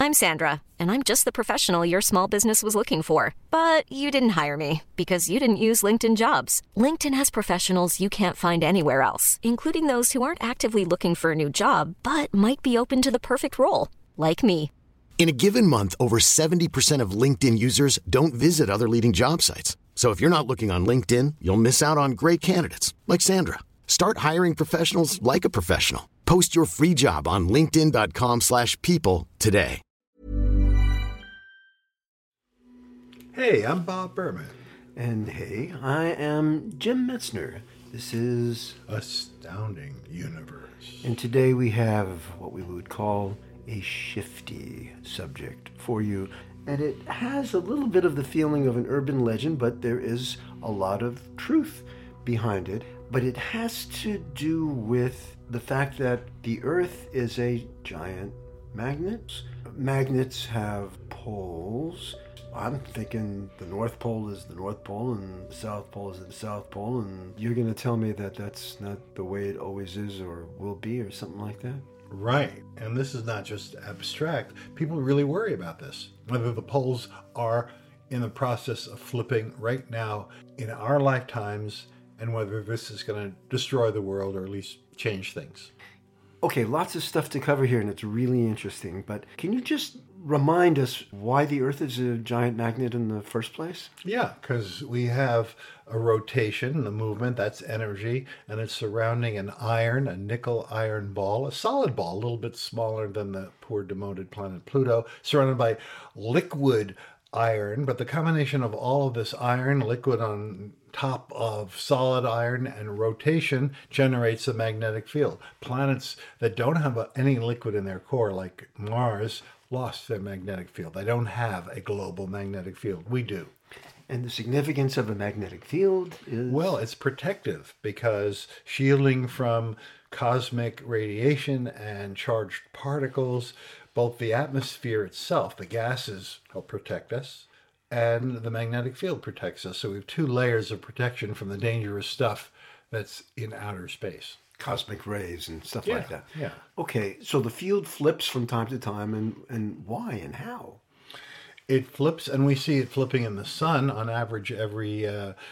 I'm Sandra, and I'm just the professional your small business was looking for. But you didn't hire me because you didn't use LinkedIn Jobs. LinkedIn has professionals you can't find anywhere else, including those who aren't actively looking for a new job, but might be open to the perfect role, like me. In a given month, over 70% of LinkedIn users don't visit other leading job sites. So if you're not looking on LinkedIn, you'll miss out on great candidates like Sandra. Start hiring professionals like a professional. Post your free job on linkedin.com/people today. Hey, I'm Bob Berman. And hey, I am Jim Metzner. This is Astounding Universe. And today we have what we would call a shifty subject for you. And it has a little bit of the feeling of an urban legend, but there is a lot of truth behind it. But it has to do with the fact that the Earth is a giant magnet. Magnets have poles. I'm thinking the North Pole is the North Pole and the South Pole is the South Pole, and you're going to tell me that that's not the way it always is or will be or something like that? Right. And this is not just abstract. People really worry about this, whether the poles are in the process of flipping right now in our lifetimes, and whether this is going to destroy the world or at least change things. Okay, lots of stuff to cover here, and it's really interesting, but can you just remind us why the Earth is a giant magnet in the first place? Yeah, because we have a rotation, the movement, that's energy, and it's surrounding an iron, a nickel iron ball, a solid ball, a little bit smaller than the poor demoted planet Pluto, surrounded by liquid iron, but the combination of all of this iron, liquid on top of solid iron, and rotation generates a magnetic field. Planets that don't have any liquid in their core, like Mars, lost their magnetic field. They don't have a global magnetic field. We do. And the significance of a magnetic field is? Well, it's protective because shielding from cosmic radiation and charged particles, both the atmosphere itself, the gases help protect us, and the magnetic field protects us. So we have two layers of protection from the dangerous stuff that's in outer space. Cosmic rays and stuff like that. Yeah. Okay, so the field flips from time to time, and why and how? It flips, and we see it flipping in the sun. On average, every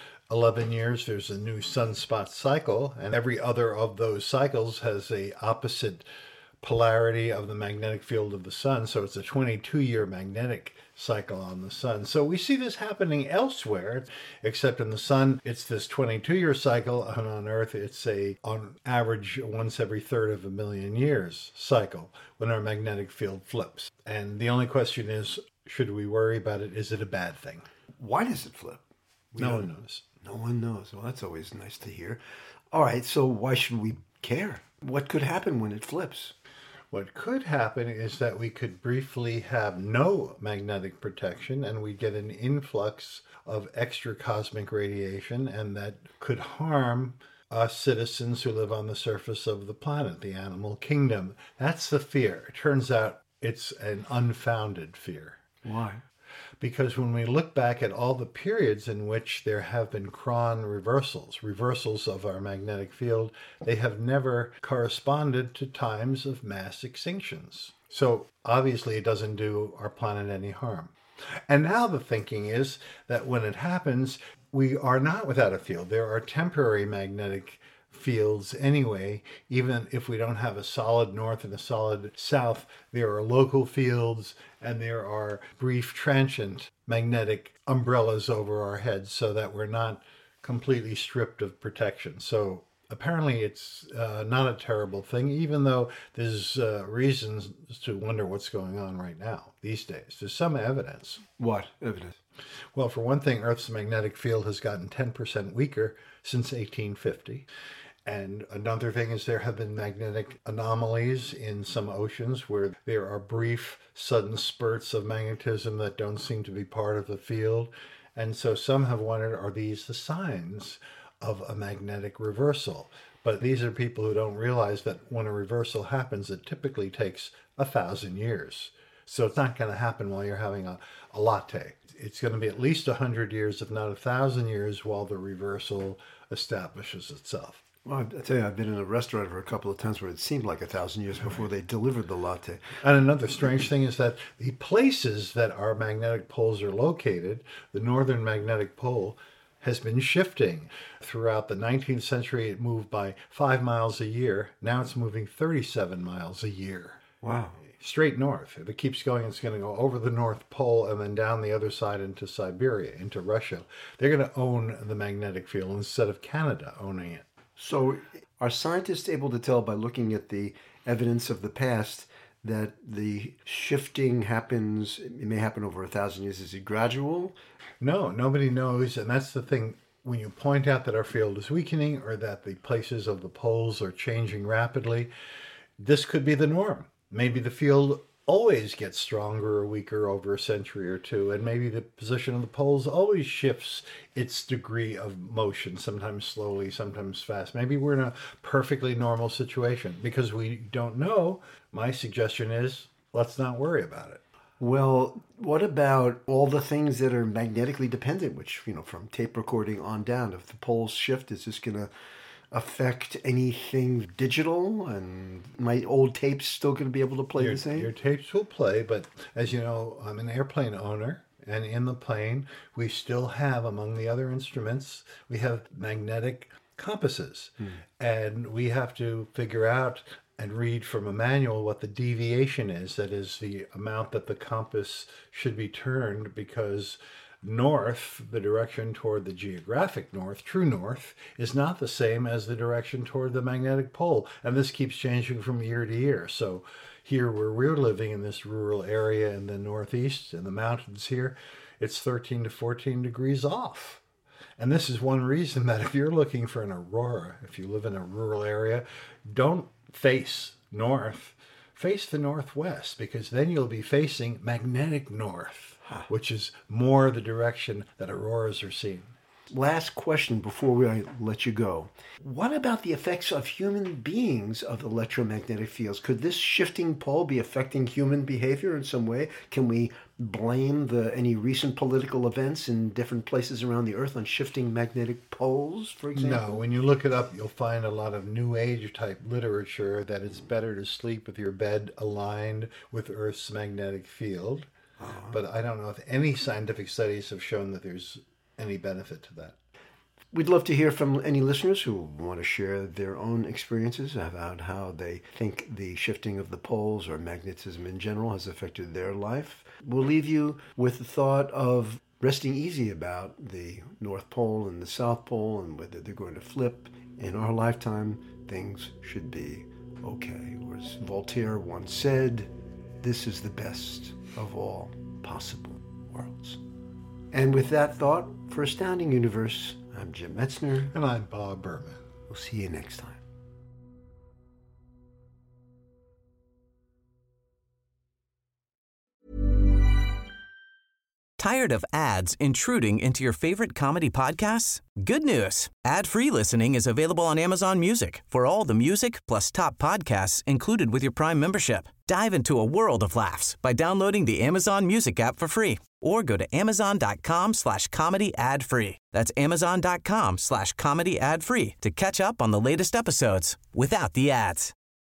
11 years, there's a new sunspot cycle, and every other of those cycles has a opposite polarity of the magnetic field of the sun. So it's a 22-year magnetic cycle on the sun. So we see this happening elsewhere, except in the sun, it's this 22-year cycle, and on Earth, it's on average, once every third of a million years cycle when our magnetic field flips. And the only question is, should we worry about it? Is it a bad thing? Why does it flip? No one knows. No one knows. Well, that's always nice to hear. All right, so why should we care? What could happen when it flips? What could happen is that we could briefly have no magnetic protection and we get an influx of extra cosmic radiation, and that could harm us citizens who live on the surface of the planet, the animal kingdom. That's the fear. It turns out it's an unfounded fear. Why? Because when we look back at all the periods in which there have been Chron reversals of our magnetic field, they have never corresponded to times of mass extinctions. So obviously it doesn't do our planet any harm. And now the thinking is that when it happens, we are not without a field. There are temporary magnetic fields anyway. Even if we don't have a solid north and a solid south, there are local fields and there are brief transient magnetic umbrellas over our heads so that we're not completely stripped of protection. So apparently it's not a terrible thing, even though there's reasons to wonder what's going on right now these days. There's some evidence. What evidence? Well, for one thing, Earth's magnetic field has gotten 10% weaker since 1850. And another thing is there have been magnetic anomalies in some oceans where there are brief, sudden spurts of magnetism that don't seem to be part of the field. And so some have wondered, are these the signs of a magnetic reversal? But these are people who don't realize that when a reversal happens, it typically takes 1,000 years. So it's not going to happen while you're having a latte. It's going to be at least 100 years, if not 1,000 years, while the reversal establishes itself. Well, I tell you, I've been in a restaurant for a couple of times where it seemed like 1,000 years before they delivered the latte. And another strange thing is that the places that our magnetic poles are located, the northern magnetic pole, has been shifting. Throughout the 19th century, it moved by 5 miles a year. Now it's moving 37 miles a year. Wow. Straight north. If it keeps going, it's going to go over the North Pole and then down the other side into Siberia, into Russia. They're going to own the magnetic field instead of Canada owning it. So are scientists able to tell by looking at the evidence of the past that the shifting happens, it may happen over 1,000 years? Is it gradual? No, nobody knows. And that's the thing. When you point out that our field is weakening or that the places of the poles are changing rapidly, this could be the norm. Maybe the field always gets stronger or weaker over a century or two, and maybe the position of the poles always shifts its degree of motion, sometimes slowly, sometimes fast. Maybe we're in a perfectly normal situation. Because we don't know, my suggestion is let's not worry about it. Well, what about all the things that are magnetically dependent, which, from tape recording on down? If the poles shift, is this going to affect anything digital? And my old tapes still going to be able to play the same? Your tapes will play, but as you know, I'm an airplane owner, and in the plane, we still have, among the other instruments, we have magnetic compasses. And we have to figure out and read from a manual what the deviation is. That is the amount that the compass should be turned, because north, the direction toward the geographic north, true north, is not the same as the direction toward the magnetic pole. And this keeps changing from year to year. So here where we're living in this rural area in the northeast, in the mountains here, it's 13 to 14 degrees off. And this is one reason that if you're looking for an aurora, if you live in a rural area, don't face north, face the northwest, because then you'll be facing magnetic north, which is more the direction that auroras are seen. Last question before I let you go. What about the effects of human beings of electromagnetic fields? Could this shifting pole be affecting human behavior in some way? Can we blame any recent political events in different places around the earth on shifting magnetic poles, for example? No, when you look it up, you'll find a lot of New Age type literature that it's better to sleep with your bed aligned with Earth's magnetic field. But I don't know if any scientific studies have shown that there's any benefit to that. We'd love to hear from any listeners who want to share their own experiences about how they think the shifting of the poles or magnetism in general has affected their life. We'll leave you with the thought of resting easy about the North Pole and the South Pole and whether they're going to flip. In our lifetime, things should be okay. Or as Voltaire once said, this is the best of all possible worlds. And with that thought, for Astounding Universe, I'm Jim Metzner. And I'm Bob Berman. We'll see you next time. Tired of ads intruding into your favorite comedy podcasts? Good news. Ad-free listening is available on Amazon Music for all the music plus top podcasts included with your Prime membership. Dive into a world of laughs by downloading the Amazon Music app for free or go to amazon.com/comedy ad-free. That's amazon.com/comedy ad-free to catch up on the latest episodes without the ads.